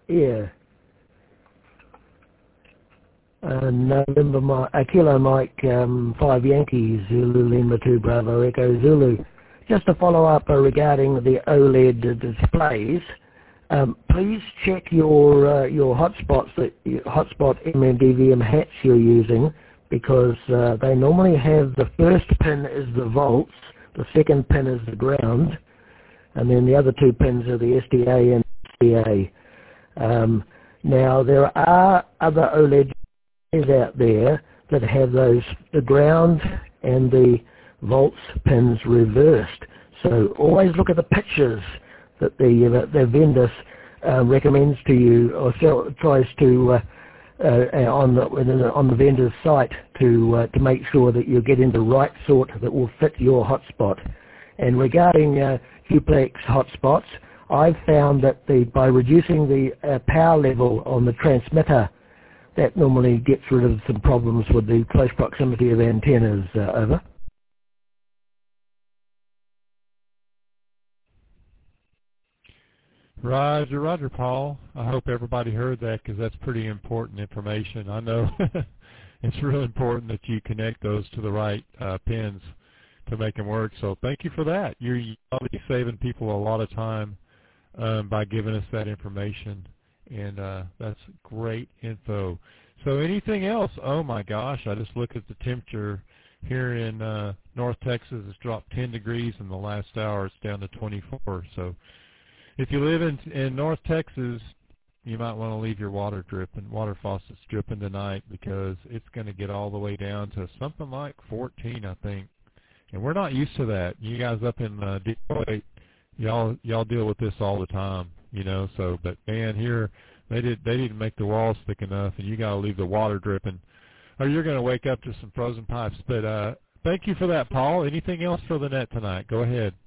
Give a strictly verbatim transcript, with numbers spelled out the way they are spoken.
Yeah. Uh, November Mike, uh, Kilo Mike, um, five Yankees, Zulu Lima two Bravo Echo Zulu. Just to follow up uh, regarding the OLED displays, um, please check your uh, your hotspots, that your hotspot M M D V M hats you're using, because uh, they normally have the first pin is the volts, the second pin is the ground, and then the other two pins are the S D A and S D A. Um, now there are other OLED out there that have those the ground and the volts pins reversed. So always look at the pictures that the uh, the vendor uh, recommends to you, or sell, tries to uh, uh, on the on the vendor's site to uh, to make sure that you're getting the right sort that will fit your hotspot. And regarding uh, duplex hotspots, I've found that the by reducing the uh, power level on the transmitter, that normally gets rid of some problems with the close proximity of antennas. Uh, over. Roger, Roger, Paul. I hope everybody heard that, because that's pretty important information. I know it's real important that you connect those to the right uh, pins to make them work. So thank you for that. You're probably saving people a lot of time um, by giving us that information. And uh, that's great info. So anything else? Oh my gosh, I just looked at the temperature here in uh, North Texas. It's dropped ten degrees in the last hour. It's down to twenty-four. So if you live in, in North Texas, you might want to leave your water dripping, water faucets dripping tonight, because it's going to get all the way down to something like fourteen, I think. And we're not used to that. You guys up in uh, Detroit, y'all y'all deal with this all the time, you know. So, but man, here they did they didn't make the walls thick enough, and you got to leave the water dripping, or you're going to wake up to some frozen pipes. But uh, thank you for that, Paul. Anything else for the net tonight? Go ahead.